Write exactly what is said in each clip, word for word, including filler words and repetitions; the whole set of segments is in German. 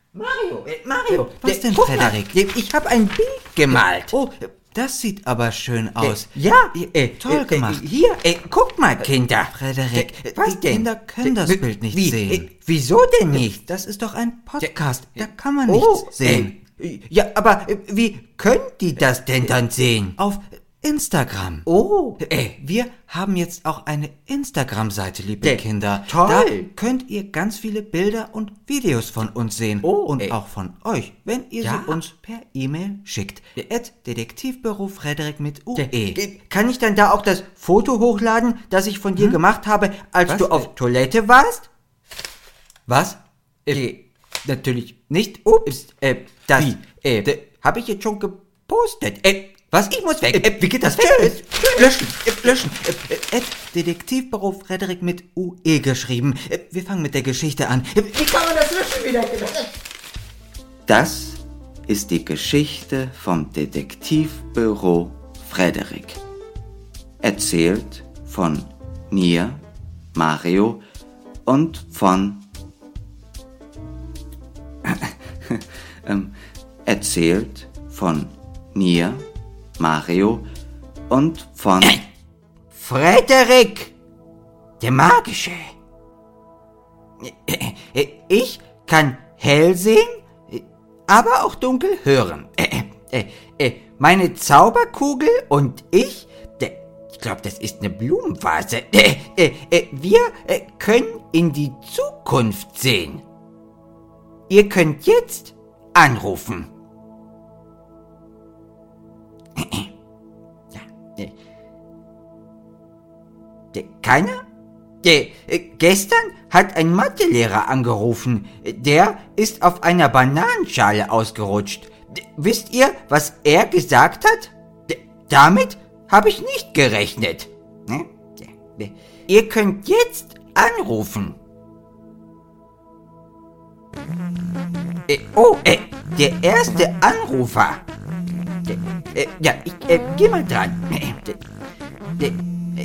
Mario, äh, Mario. Was äh, denn, guck Frederik? Mal, ich habe ein Bild gemalt. Oh, das sieht aber schön aus. Äh, ja, äh, Toll äh, gemacht. Äh, hier, äh, guck mal, Kinder. Frederik, Äh, was die denn? Kinder können das Äh, Bild nicht wie, sehen. Äh, wieso denn nicht? Das ist doch ein Podcast, da Äh, kann man oh, nichts sehen. Äh, ja, aber äh, wie können die das denn dann sehen? Auf Instagram. Oh, Äh, wir haben jetzt auch eine Instagram-Seite, liebe Äh, Kinder. toll. Da könnt ihr ganz viele Bilder und Videos von uns sehen. Oh, und äh. auch von euch, wenn ihr Ja. sie uns per E-Mail schickt. At Detektivbüro Frederik mit U Äh, E. Kann ich dann da auch das Foto hochladen, das ich von dir Hm? gemacht habe, als Was? du auf Toilette warst? Was? Äh, natürlich nicht. Ups, äh, das äh, habe ich jetzt schon gepostet. Äh, was? Ich muss weg. Äh, wie geht das weg? Tschüss. Löschen, äh, löschen. Äh, äh, at Detektivbüro Frederik mit U E geschrieben. Äh, wir fangen mit der Geschichte an. Äh, Wie kann man das löschen wieder? Das ist die Geschichte vom Detektivbüro Frederik. Erzählt von mir, Mario, und von... ähm, erzählt von mir, Mario, und von... Frederik, der Magische. Äh, äh, Ich kann hell sehen, äh, aber auch dunkel hören. Äh, äh, äh, Meine Zauberkugel und ich, äh, ich glaube, das ist eine Blumenvase. Äh, äh, äh, Wir äh, können in die Zukunft sehen. Ihr könnt jetzt anrufen. Ja, äh, äh, Keiner? Äh, äh, Gestern hat ein Mathelehrer angerufen. Der ist auf einer Bananenschale ausgerutscht. D- Wisst ihr, was er gesagt hat? D- Damit habe ich nicht gerechnet. Ne? D- Ihr könnt jetzt anrufen. Äh, oh, äh, der erste Anrufer. Äh, äh, ja, ich äh, geh mal dran. Äh, äh, äh,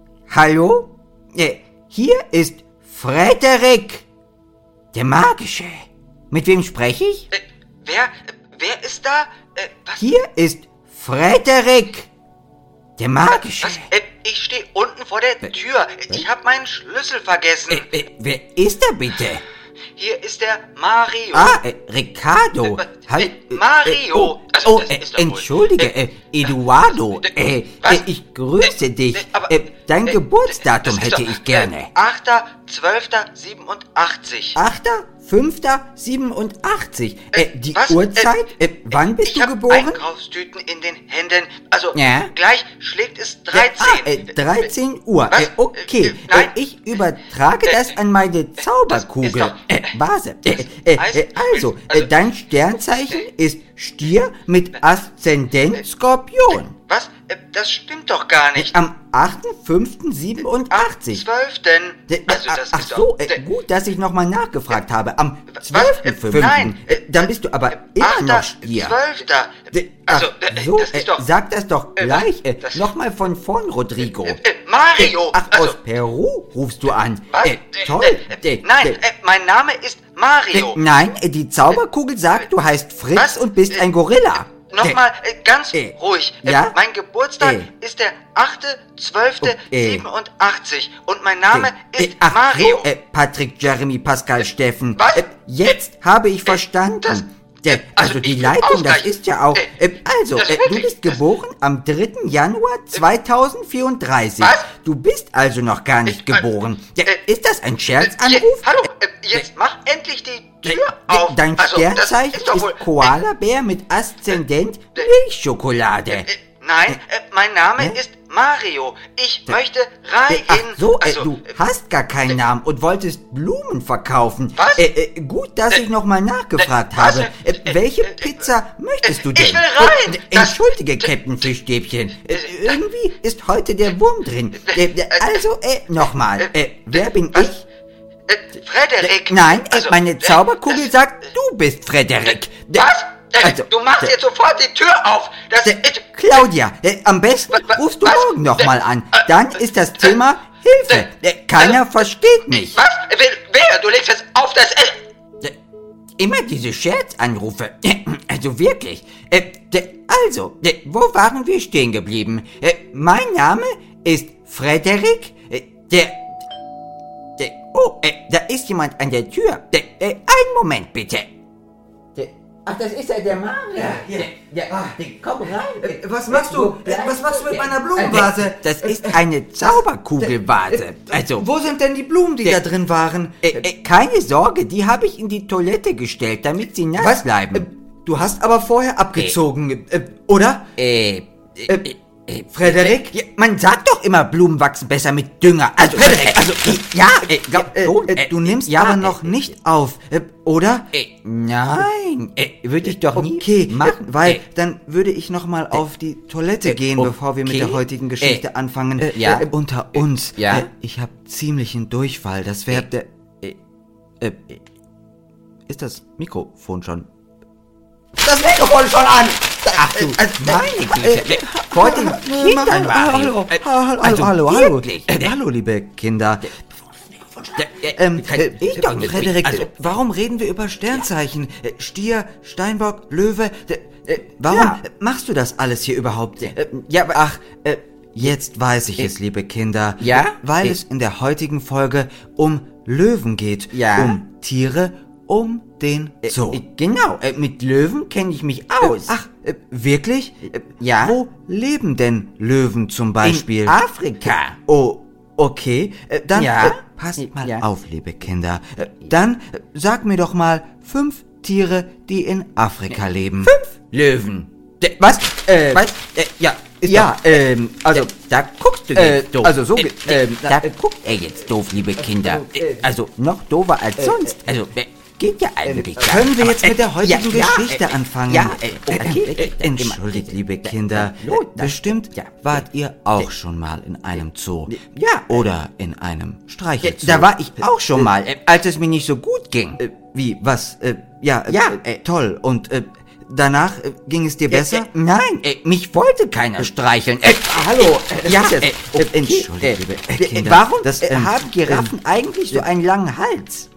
hallo? Äh, hier ist Frederik, der Magische. Mit wem spreche ich? Äh, wer, wer ist da? Äh, was? Hier ist Frederik, der Magische. Was? Äh, ich stehe unten vor der Tür. Ich habe meinen Schlüssel vergessen. Äh, äh, wer ist da bitte? Hier ist der Mario. Ah, äh, Ricardo. Äh, Halt, äh, Mario. oh, Also, oh das äh, ist doch wohl- entschuldige, Äh, äh, Eduardo. äh, Äh, was? äh, ich grüße Äh, dich. äh, aber- Äh, dein äh, Geburtsdatum das ist hätte doch, ich gerne. Äh, achter zwölfter siebenundachtzig. achter fünfter siebenundachtzig. Äh, die was? Uhrzeit? Äh, wann bist ich du hab geboren? Einkaufstüten in den Händen. Also, Ja? gleich schlägt es Ja, dreizehn. ah, äh, dreizehn Uhr. Was? Äh, okay. Äh, nein. Äh, ich übertrage Äh, das an meine Zauberkugel. das ist doch- Äh, Vase. Äh, äh, heißt- äh, also, also- äh, dein Sternzeichen ist Stier mit Aszendent Skorpion. Was? Äh, Das stimmt doch gar nicht. Am achter fünfter siebenundachtzig. zwölften. Äh, Also, äh, das ach ist so, doch... äh, gut, dass ich nochmal nachgefragt habe. Am Was? zwölfter Äh, fünfter nein. Äh, dann bist du aber immer noch Stier. zwölfter. Äh, Also, ach äh, so, das ist doch... äh, sag das doch äh, gleich. Äh, das- Nochmal von vorn, Rodrigo. Äh, äh, Mario! Ach, also, aus Peru rufst du an. was? Äh, toll. Äh, Äh, nein, äh, äh, mein Name ist Mario. äh, nein, äh, die Zauberkugel sagt, du heißt Fritz Was? und bist Äh, ein Gorilla. Nochmal äh, ganz äh, ruhig. Äh, ja? Mein Geburtstag Äh. ist der achter zwölfter äh. siebenundachtzig und mein Name Äh, ist ach Mario. so, äh, Patrick, Jeremy, Pascal, Steffen. was? Äh, jetzt Äh, habe ich äh, verstanden. das- Der, äh, also, also die ich will Leitung, das ausgleichen. ist ja auch... Äh, Äh, also, das äh, du wirklich, bist das- geboren am dritten Januar zweitausendvierunddreißig. Was? Du bist also noch gar nicht Äh, geboren. Ja, äh, ist das ein Äh, Scherzanruf? je- Hallo, Äh, äh, jetzt mach endlich die Tür äh, auf. Dein Also, das Sternzeichen ist doch wohl- ist Koalabär mit Aszendent äh, Milchschokolade. Äh, Nein, äh, mein Name Hä? ist Mario. Ich möchte rein. Ach so, äh, also, du hast gar keinen Namen und wolltest Blumen verkaufen. Was? Äh, äh, gut, dass ich nochmal nachgefragt äh, was? habe. Äh, Äh, welche äh, Pizza möchtest du denn? ich will rein. Äh, Das- Entschuldige, Captain Fischstäbchen. Äh, irgendwie ist heute der Wurm drin. Äh, äh, also, äh, nochmal. Äh, wer bin was? ich? Äh, Frederik. Nein, äh, Also, meine äh, Zauberkugel das- sagt, du bist Frederik. Äh, Was? Äh, Also, du machst äh, jetzt sofort die Tür auf. Das, äh, äh, Claudia, äh, am besten wa- wa- rufst du was? morgen nochmal an. Äh, Dann ist das Thema Hilfe. Äh, Keiner versteht mich. was? Wer, wer? Du legst jetzt auf das... Äh, immer diese Scherzanrufe. Also wirklich. Äh, de, also, de, wo waren wir stehen geblieben? Äh, mein Name ist Frederik. Äh, der, der, oh, äh, da ist jemand an der Tür. Der, äh, einen Moment bitte. Der, ach, das ist ja der Mario. Ja, ja. Der, der, Ah. der, komm rein. Äh, was machst du? Wo bleibst Was machst du mit Der- meiner Blumenvase? Das ist eine Zauberkugelvase. Also, Wo sind denn die Blumen, die Der- da drin waren? äh, äh, keine Sorge, die habe ich in die Toilette gestellt, damit sie nass Was? bleiben. Äh, Du hast aber vorher abgezogen, äh, oder? Äh, äh, Äh, äh, Frederik? ja, man sagt doch immer, Blumen wachsen besser mit Dünger. Also, Frederik, äh, also, äh, ja, äh, glaub, Äh, schon, äh, äh, du nimmst ja, aber äh, noch nicht auf, äh, oder? Äh, nein, äh, würde ich doch nie Okay, machen. äh, weil Äh, dann würde ich noch mal auf die Toilette äh, gehen, okay. bevor wir mit der heutigen Geschichte Äh, anfangen. äh, ja. Äh, unter uns. Ja. Äh, ich habe ziemlichen Durchfall. Das wäre der. Äh, äh, ist das Mikrofon schon? Das Mikrofon ist schon an! Ach du, Äh, meine Güte, äh, vor den Kindern, Mario. Hallo, Äh, hallo, also hallo, hallo. wirklich, Äh, äh, hallo, liebe Kinder. äh, Ähm, kann äh, ich doch nicht. Frederik, Also, äh, warum reden wir über Sternzeichen? Äh, Stier, Steinbock, Löwe. Äh, äh, warum Ja. äh, machst du das alles hier überhaupt? Äh, ja, aber- ach, äh, jetzt weiß ich es, liebe Kinder. Ja? Äh, Weil Äh. es in der heutigen Folge um Löwen geht. Ja? Um Tiere, um den Zoo. Äh, genau, äh, mit Löwen kenne ich mich aus. Ach, äh, wirklich? Äh, Ja? Wo leben denn Löwen zum Beispiel? in Afrika. Oh, okay. Äh, dann Ja? äh, passt mal Ja. auf, liebe Kinder. Äh, dann äh, sag mir doch mal fünf Tiere, die in Afrika leben. Fünf Löwen. De, was? Äh, was? Äh, ja, ist ja, doch, ähm, also, da, da guckst du äh, jetzt doof. also so ge- äh, ähm, da äh, guckt er jetzt doof, liebe Kinder. Äh, also noch doofer als sonst. Also äh, geht ja eigentlich. gar können wir nicht. jetzt Aber, mit der heutigen ja, ja, Geschichte äh, anfangen? Ja, äh, okay. Äh, äh, äh, Entschuldigt, liebe Kinder. äh, los, Äh, dann. Bestimmt Ja. wart ihr auch schon mal in einem Zoo. Ja. Oder in einem Äh, Streichelzoo. Da war ich auch schon mal, äh, als es mir nicht so gut ging. Äh, wie, was? Äh, ja, äh, Ja. äh, toll. Und äh, danach äh, ging es dir besser? Äh, äh, nein, äh, mich wollte keiner streicheln. Äh, hallo, äh, ja, das ist äh, jetzt- okay, Entschuldigt, äh, liebe äh, äh, Kinder. Warum Das, äh, ähm, haben Giraffen eigentlich so einen langen Hals?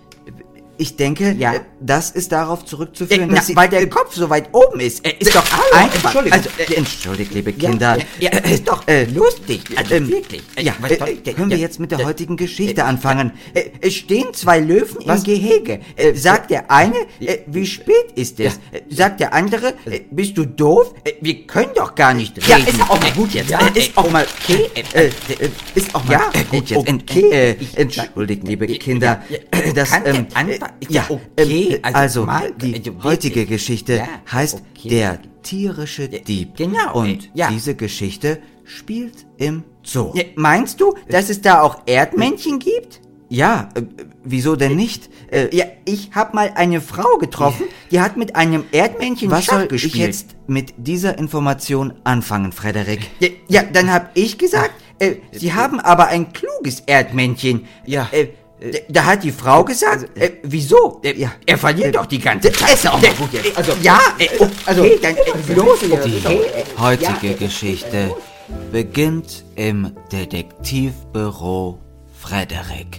Ich denke, Ja. äh, das ist darauf Äh, zurückzuführen, na, dass sie... weil der Kopf so weit oben ist. Äh, ist doch einfach. Entschuldigung, Also, äh, äh, entschuldigt, liebe ja, Kinder. ja, ja, ist doch Äh, lustig. Also ähm, wirklich. Äh, Ja, was äh, soll ich denn? können wir Ja, jetzt mit der äh, heutigen Geschichte äh, anfangen? Äh, es stehen zwei Löwen Was? im Gehege. Äh, sagt der eine, äh, wie spät ist es? Äh, sagt der andere, äh, bist du doof? Äh, wir können doch gar nicht reden. Ja, ist auch mal gut jetzt. Ja, Äh, ist auch mal okay. Äh, äh, ist auch mal Ja, äh, gut jetzt. Ent, okay. äh, Ich- entschuldigt, liebe Ja, Kinder. ja, äh, Das, kann der ähm, Anfang- äh, ist ja, ja okay. ähm, Also also, mal- die also wirklich. heutige Geschichte Ja, heißt okay. Der tierische Dieb. genau, Und äh, ja. diese Geschichte spielt im Zoo. Ja, meinst du, dass es da auch Erdmännchen gibt? Ja, äh, wieso denn nicht? Äh, Ja, ich hab mal eine Frau getroffen, die hat mit einem Erdmännchen Was Schach soll gespielt. ich jetzt mit dieser Information anfangen, Frederik? Ja, ja, dann hab ich gesagt, äh, Sie haben aber ein kluges Erdmännchen. Ja. Äh, d- da hat die Frau gesagt, äh, wieso? Äh, ja. Er verliert doch die ganze Zeit. ist ja auch mal gut jetzt. Also, ja, äh, okay, also, dann, äh, los, Die okay, äh, heutige ja, äh, Geschichte beginnt im Detektivbüro Frederik.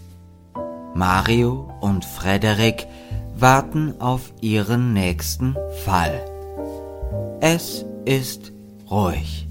Mario und Frederik warten auf ihren nächsten Fall. Es ist ruhig.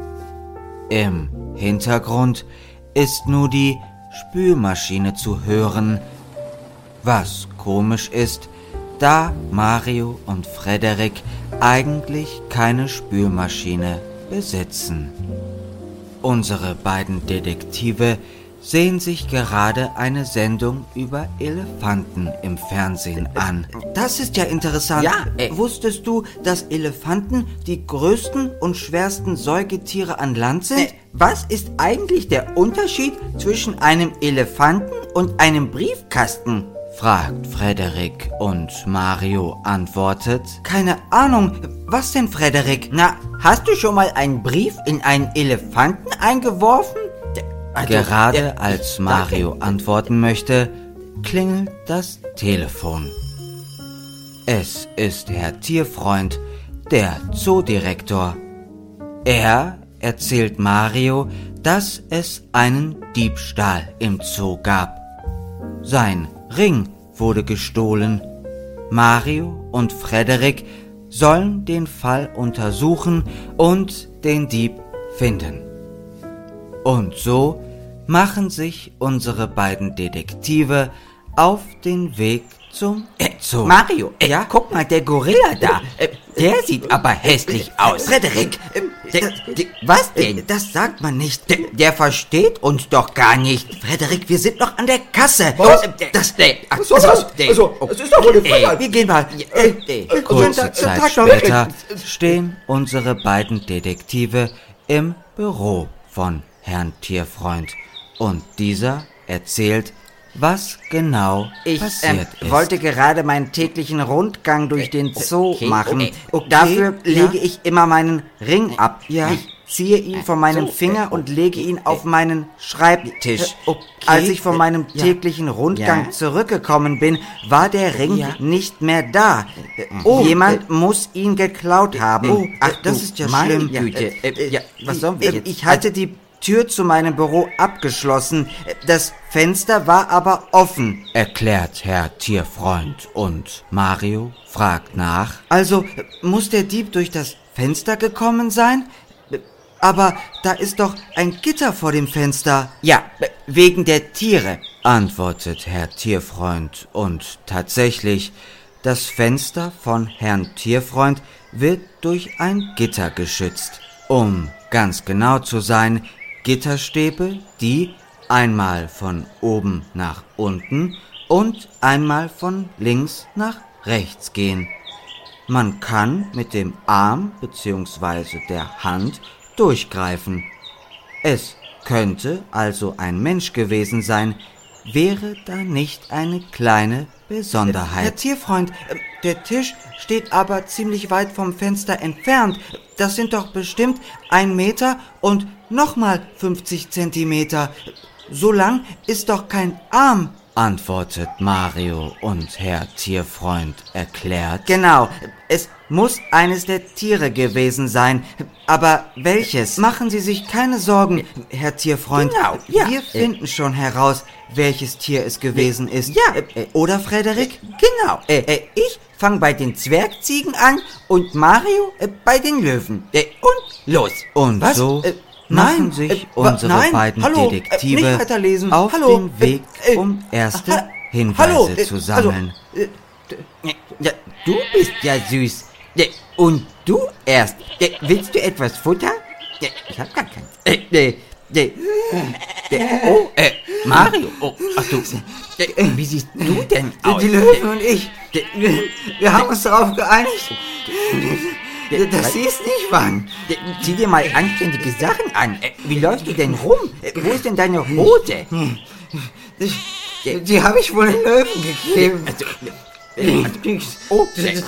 Im Hintergrund ist nur die Spülmaschine zu hören, was komisch ist, da Mario und Frederik eigentlich keine Spülmaschine besitzen. Unsere beiden Detektive sehen sich gerade eine Sendung über Elefanten im Fernsehen an. Das ist ja interessant. Ja, äh, Wusstest du, dass Elefanten die größten und schwersten Säugetiere an Land sind? Äh, was ist eigentlich der Unterschied zwischen einem Elefanten und einem Briefkasten? Fragt Frederik und Mario antwortet: Keine Ahnung. Was denn, Frederik? Na, hast du schon mal einen Brief in einen Elefanten eingeworfen? D- also, Gerade äh, als ich Mario dachte- antworten möchte, klingelt das Telefon. Es ist Herr Tierfreund, der Zoodirektor. Er erzählt Mario, dass es einen Diebstahl im Zoo gab. Sein Ring wurde gestohlen Mario und Frederik sollen den Fall untersuchen und den Dieb finden. Und so machen sich unsere beiden Detektive auf den Weg zum Äh, Zoo. Mario, äh, Ja? guck mal, der Gorilla da. Äh, der sieht aber hässlich aus. Frederik, äh, Der, der, was denn? das sagt man nicht. Der, der versteht uns doch gar nicht. Frederik, wir sind noch an der Kasse. Was? Äh, Das, Das, ach, Was soll das? der- Also, das ist doch wohl eine Frechheit. wir gehen mal. Äh, äh, Kurze da- da- Zeit da- später stehen unsere beiden Detektive im Büro von Herrn Tierfreund und dieser erzählt, was genau Ich ähm, passiert ist. wollte gerade meinen täglichen Rundgang durch den Zoo okay, machen. okay, okay, Dafür ja. lege ich immer meinen Ring ab. Ja. Ich ziehe ihn von meinem Finger und lege ihn auf meinen Schreibtisch. Okay. Als ich von meinem Ja. täglichen Rundgang Ja. zurückgekommen bin, war der Ring Ja. nicht mehr da. Oh, Jemand muss ihn geklaut haben. Oh, Ach, das du ist ja meine schlimm. Güte. Ja, Äh, ja, was sollen wir äh, jetzt? Ich hatte die Tür zu meinem Büro abgeschlossen. Das Fenster war aber offen. erklärt Herr Tierfreund und Mario fragt nach. Also muss der Dieb durch das Fenster gekommen sein? Aber da ist doch ein Gitter vor dem Fenster. Ja, wegen der Tiere. Antwortet Herr Tierfreund und tatsächlich, das Fenster von Herrn Tierfreund wird durch ein Gitter geschützt. Um ganz genau zu sein, Gitterstäbe, die einmal von oben nach unten und einmal von links nach rechts gehen. Man kann mit dem Arm bzw. der Hand durchgreifen. Es könnte also ein Mensch gewesen sein, wäre da nicht eine kleine Besonderheit. Herr Tierfreund, äh, der Tisch steht aber ziemlich weit vom Fenster entfernt. Das sind doch bestimmt ein Meter und nochmal fünfzig Zentimeter. So lang ist doch kein Arm. Antwortet Mario und Herr Tierfreund erklärt. Genau, es muss eines der Tiere gewesen sein. Aber welches? Machen Sie sich keine Sorgen, Herr Tierfreund. Genau, ja. Wir finden schon heraus, welches Tier es gewesen ist. Ja. Äh, oder, Frederik? Genau. Äh, äh, ich fange bei den Zwergziegen an und Mario äh, bei den Löwen. Äh, und los. Und Was? so Äh, machen nein, sich äh, wa- unsere nein, beiden hallo, äh, Detektive nicht weiterlesen. auf Hallo, den Weg, äh, äh, um erste ha- Hinweise hallo, äh, zu sammeln. Also, äh, ja, du bist ja süß. Ja, und du erst. Ja, willst du etwas Futter? Ja, ich hab gar keins. Äh, äh, äh, äh, oh, äh, Mario. Oh, ach du. Äh, wie siehst du denn aus? Die Löwen und ich, wir haben uns darauf geeinigt, dass sie es nicht waren. Äh, Zieh dir mal anständige Sachen an. Äh, Wie läufst du denn rum? Äh, Wo ist denn deine Hose? Die, die habe ich wohl den Löwen gegeben. Also, äh, also, oh, äh,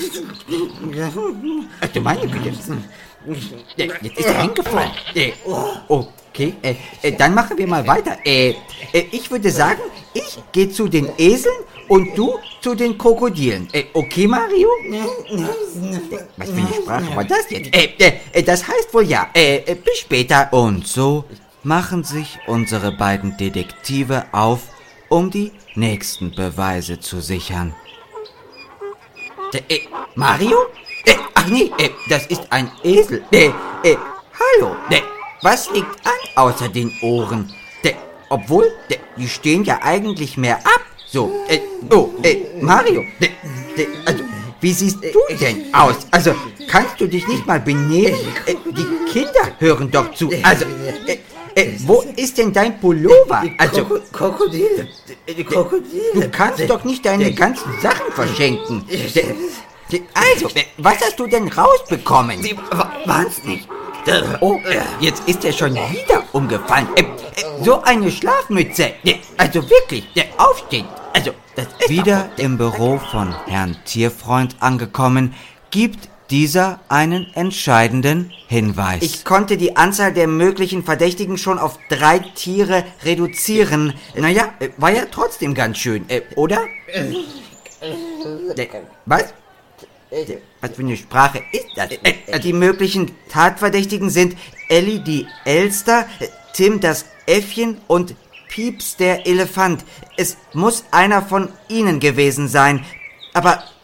ach du meine Güte. Äh, Jetzt ist er hingefallen. Äh, Okay, äh, äh, dann machen wir mal weiter. Äh, äh, ich würde sagen, ich gehe zu den Eseln und du zu den Krokodilen. Äh, okay, Mario? Was für eine Sprache war das jetzt? Äh, äh, äh, das heißt wohl ja. Äh, äh, bis später. Und so machen sich unsere beiden Detektive auf, um die nächsten Beweise zu sichern. Äh, äh, Mario? Äh, ach nee, äh, das ist ein Esel. Äh, äh, hallo. Äh, was liegt an außer den Ohren? Äh, obwohl, äh, die stehen ja eigentlich mehr ab. So, äh, oh, äh, Mario. Äh, äh, also, wie siehst du denn aus? Also, kannst du dich nicht mal benehmen? Äh, die Kinder hören doch zu. Also, äh, äh, wo ist denn dein Pullover? Also, Kroko- Krokodile. Die Krokodile. du kannst doch nicht deine ganzen Sachen verschenken. Äh, Also, äh, was hast du denn rausbekommen? Die waren es nicht. Oh, äh, jetzt ist er schon wieder umgefallen. Äh, äh, so eine Schlafmütze. Äh, also wirklich, der aufsteht. Also, das ist Wieder im Büro von Herrn Tierfreund angekommen, gibt dieser einen entscheidenden Hinweis. Ich konnte die Anzahl der möglichen Verdächtigen schon auf drei Tiere reduzieren. Naja, äh, war ja trotzdem ganz schön, äh, oder? Äh, was? Äh, Was für eine Sprache ist das? Äh, äh, die möglichen Tatverdächtigen sind Ellie die Elster, äh, Tim das Äffchen und Pieps der Elefant. Es muss einer von ihnen gewesen sein. Aber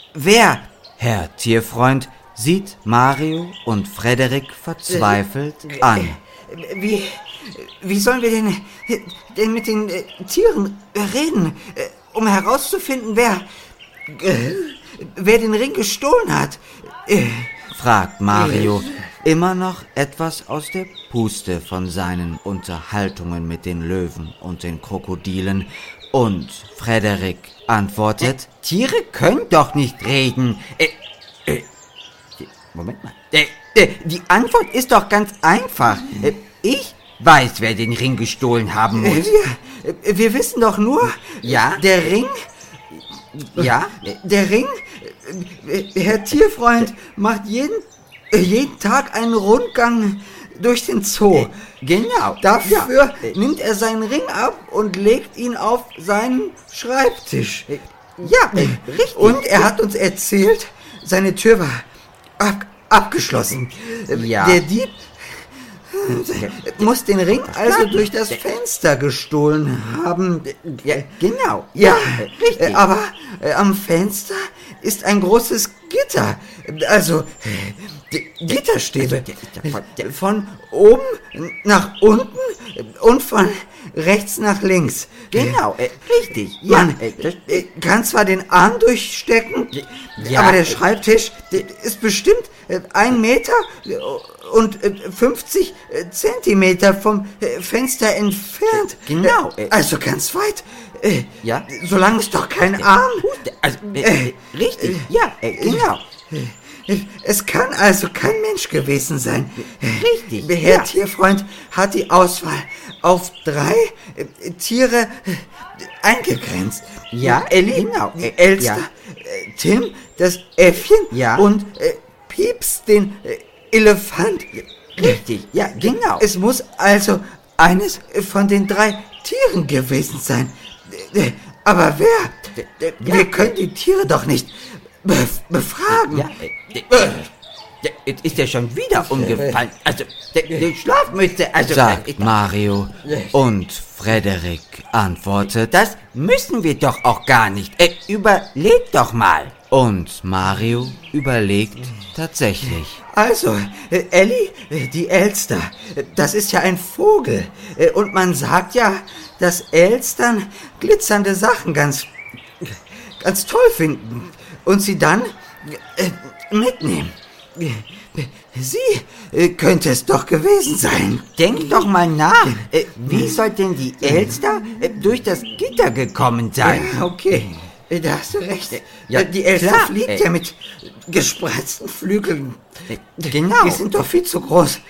wer? Herr Tierfreund sieht Mario und Frederik verzweifelt an. Wie, wie sollen wir denn, denn mit den äh, Tieren reden, äh, um herauszufinden, wer, äh, wer den Ring gestohlen hat? Äh, fragt Mario, immer noch etwas aus der Puste von seinen Unterhaltungen mit den Löwen und den Krokodilen. Und Frederik antwortet, äh, Tiere können doch nicht reden. Äh, äh, Moment mal. Äh, äh, die Antwort ist doch ganz einfach. Äh, ich weiß, wer den Ring gestohlen haben muss. Wir, wir wissen doch nur, ja, der Ring, ja, der Ring, Herr Tierfreund macht jeden, jeden Tag einen Rundgang durch den Zoo. Genau. Dafür ja. nimmt er seinen Ring ab und legt ihn auf seinen Schreibtisch. Ja, richtig. Und er hat uns erzählt, seine Tür war ab, abgeschlossen. Ja. Der Dieb muss den Ring also durch das Fenster gestohlen haben. Ja, genau. Ja, richtig. Aber äh, am Fenster ist ein großes Gitter. Also Gitterstäbe. Von oben nach unten und von rechts nach links. Genau, äh, richtig. Ja, Man äh, kann zwar den Arm durchstecken, ja, aber der Schreibtisch ist bestimmt äh, ein Meter und äh, fünfzig Zentimeter vom äh, Fenster entfernt. Genau. Äh, also ganz weit. Äh, ja. Solange es doch kein Arm. Also, äh, richtig. Äh, ja, äh, genau. Es kann also kein Mensch gewesen sein. Richtig. Herr ja. Tierfreund hat die Auswahl auf drei äh, Tiere äh, eingegrenzt. Ja, Elli, genau. die Elster, ja. äh, Tim, das Äffchen ja. und äh, Pieps, den äh, Elefant. Richtig, ja, genau. Es muss also eines von den drei Tieren gewesen sein. Aber wer? Ja. Wir können die Tiere doch nicht bef- befragen. Ja, äh, jetzt ist er schon wieder umgefallen. Also, der, der Schlafmütze, also... sagt Mario. Und Frederik antwortet, das müssen wir doch auch gar nicht. Äh, überleg doch mal. Und Mario überlegt tatsächlich. Also, äh, Elli, äh, die Elster, äh, das ist ja ein Vogel. Äh, und man sagt ja, dass Elstern glitzernde Sachen ganz, ganz toll finden und sie dann äh, mitnehmen. Sie äh, könnte es doch gewesen sein. Denk doch mal nach. Äh, wie soll denn die Elster äh, durch das Gitter gekommen sein? Ja, okay, äh, da hast du recht. Ja, die Elster klar, fliegt äh, ja mit gespreizten Flügeln. Äh, genau. Die sind doch viel zu groß,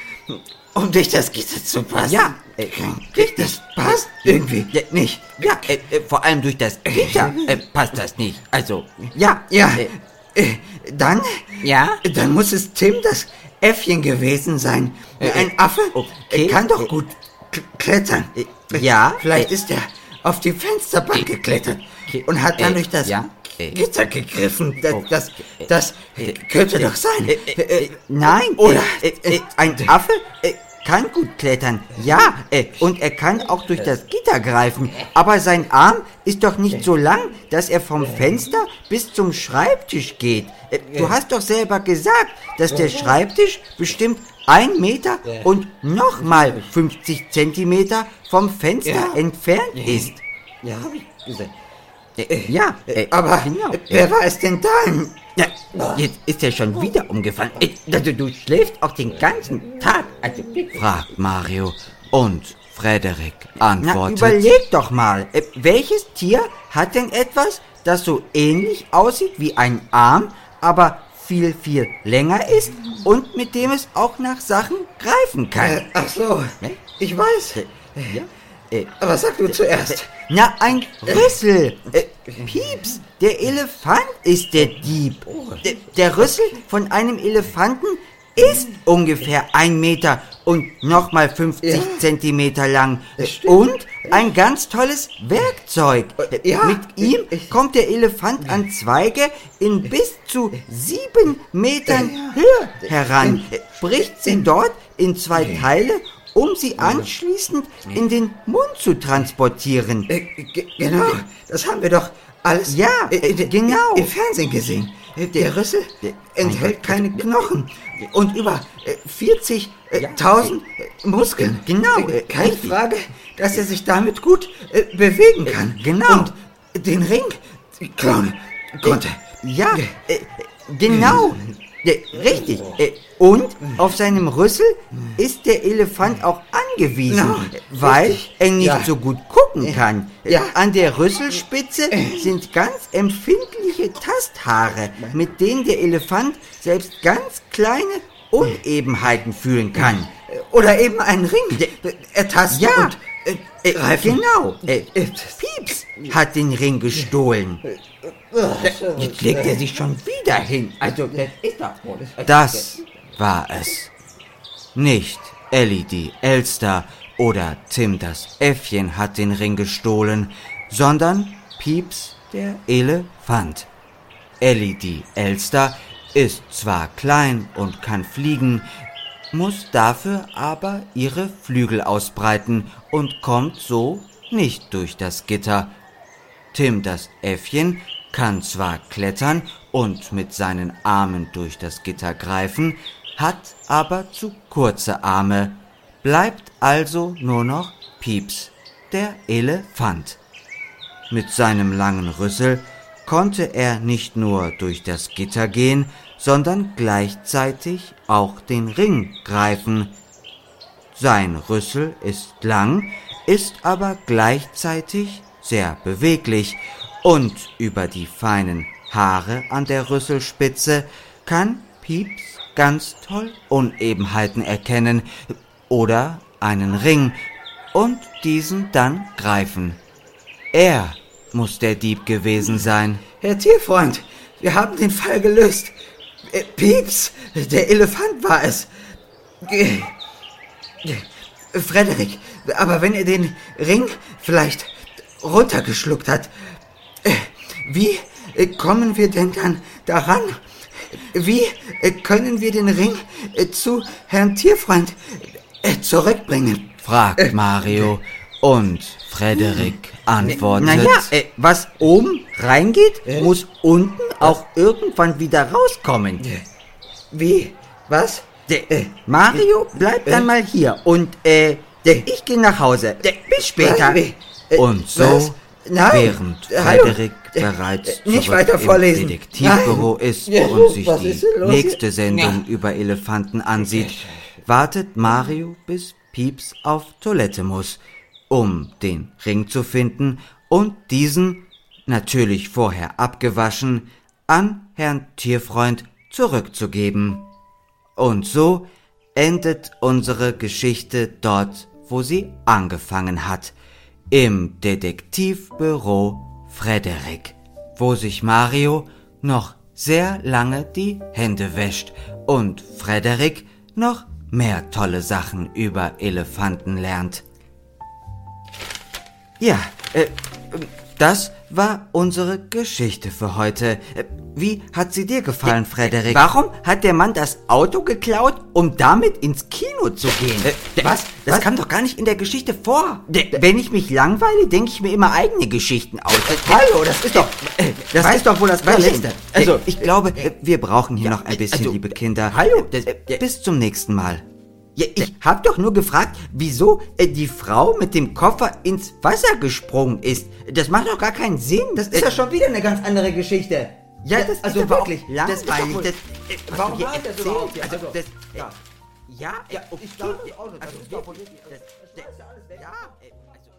um durch das Gitter zu passen. Ja, äh, richtig. Das passt irgendwie ja, nicht. Ja, äh, äh, vor allem durch das Gitter äh, passt das nicht. Also, ja, Ja, Äh, äh, dann, ja? dann muss es Tim, das Äffchen gewesen sein. Äh, Ein Affe okay. äh, kann doch Äh, gut k- klettern. äh, ja, Vielleicht äh, ist er auf die Fensterbank geklettert okay, und hat dann äh, durch das ja, äh, Gitter gegriffen. Das, oh, das, äh, das äh, könnte äh, doch sein. Äh, äh, äh, nein, Oder- äh, äh, äh, ein Affe äh, kann gut klettern, ja, äh, und er kann auch durch das Gitter greifen, aber sein Arm ist doch nicht so lang, dass er vom Fenster bis zum Schreibtisch geht. Äh, du hast doch selber gesagt, dass der Schreibtisch bestimmt ein Meter und nochmal fünfzig Zentimeter vom Fenster Ja. entfernt ist. Ja, hab ich gesagt. Äh, ja, äh, Aber genau. äh, wer war es denn dann? Ja, jetzt ist er schon wieder umgefallen. Äh, Also du schläfst auch den ganzen Tag. Also, fragt Mario. Und Frederik na, antwortet. überleg doch mal, äh, welches Tier hat denn etwas, das so ähnlich aussieht wie ein Arm, aber viel, viel länger ist und mit dem es auch nach Sachen greifen kann? Äh, ach so, Ne? ich weiß. Ja? Äh, Aber sag du zuerst. Na, ein Rüssel. Äh, Pieps, der Elefant ist der Dieb. Der, der Rüssel von einem Elefanten ist ungefähr ein Meter und nochmal fünfzig Ja. Zentimeter lang. Das stimmt. Und ein ganz tolles Werkzeug. Ja. Mit ihm Ich- kommt der Elefant an Zweige in bis zu sieben Metern Höhe heran, bricht sie dort in zwei Teile, um sie anschließend in den Mund zu transportieren. Äh, ge- genau, das haben wir doch alles Ja, äh, äh, genau. im Fernsehen gesehen. der Rüssel enthält keine Knochen und über vierzigtausend Muskeln. Genau, Keine Frage, dass er sich damit gut äh, bewegen kann. Genau. Und den Ring klauen konnte. Ja, äh, genau. Äh, richtig. Äh, und auf seinem Rüssel ist der Elefant auch angewiesen, No, weil richtig. er nicht Ja. so gut gucken kann. Ja. An der Rüsselspitze sind ganz empfindliche Tasthaare, mit denen der Elefant selbst ganz kleine Unebenheiten fühlen kann. Oder eben einen Ring ertasten Ja, und äh, greifen. genau. Äh, Pieps hat den Ring gestohlen. Jetzt legt er sich schon wieder hin. Also, das ist doch... Das war es. Nicht Elli die Elster oder Tim das Äffchen hat den Ring gestohlen, sondern Pieps der Elefant. Elli die Elster ist zwar klein und kann fliegen, muss dafür aber ihre Flügel ausbreiten und kommt so nicht durch das Gitter. Tim das Äffchen kann zwar klettern und mit seinen Armen durch das Gitter greifen, hat aber zu kurze Arme, bleibt also nur noch Pieps, der Elefant. Mit seinem langen Rüssel konnte er nicht nur durch das Gitter gehen, sondern gleichzeitig auch den Ring greifen. Sein Rüssel ist lang, ist aber gleichzeitig sehr beweglich und über die feinen Haare an der Rüsselspitze kann Pieps ganz toll Unebenheiten erkennen oder einen Ring und diesen dann greifen. Er muss der Dieb gewesen sein. Herr Tierfreund, wir haben den Fall gelöst. Äh, Pieps, der Elefant war es. Äh, äh, Frederik, aber wenn er den Ring vielleicht runtergeschluckt hat, äh, wie äh, kommen wir denn dann daran? Wie äh, können wir den Ring äh, zu Herrn Tierfreund äh, zurückbringen? Fragt Mario und Frederik antwortet. Naja, äh, was oben reingeht, muss unten auch irgendwann wieder rauskommen. Wie? Was? Der, äh, Mario bleibt dann mal hier und äh, der, ich gehe nach Hause. Der, bis später. Was? Wie? Äh, Und so, was? Nein. während Äh, hallo? Frederik Äh, bereits äh, nicht zurück weiter im vorlesen. Detektivbüro Nein. ist Ja, und sich was die ist denn los nächste hier? Sendung über Elefanten ansieht, wartet Mario, bis Pieps auf Toilette muss, um den Ring zu finden und diesen, natürlich vorher abgewaschen, an Herrn Tierfreund zurückzugeben. Und so endet unsere Geschichte dort, wo sie angefangen hat, im Detektivbüro Frederik, wo sich Mario noch sehr lange die Hände wäscht und Frederik noch mehr tolle Sachen über Elefanten lernt. Ja, äh, das war unsere Geschichte für heute. Äh, Wie hat sie dir gefallen, Frederik? Warum hat der Mann das Auto geklaut, um damit ins Kino zu gehen? Äh, was? Das Was? kam doch gar nicht in der Geschichte vor. Der, wenn ich mich langweile, denke ich mir immer eigene Geschichten aus. Hallo, das ist doch... Äh, das ist doch wohl das Beste. Also, ich glaube, wir brauchen hier noch ein bisschen, also, liebe Kinder. hallo, das- Äh, Bis zum nächsten Mal. Ja, ich hab doch nur gefragt, wieso äh, die Frau mit dem Koffer ins Wasser gesprungen ist. Das macht doch gar keinen Sinn. Das ist ja schon wieder eine ganz andere Geschichte. Ja, das also ist aber wirklich, auch langweilig. das ist doch wohl- Das, äh, was Warum du hier war das erzählst, überhaupt? Also, Also, das, äh, ja. ja, Ja, okay. ich glaube, das Auto, das Also, ist doch wohl- das, das, ja, äh, also,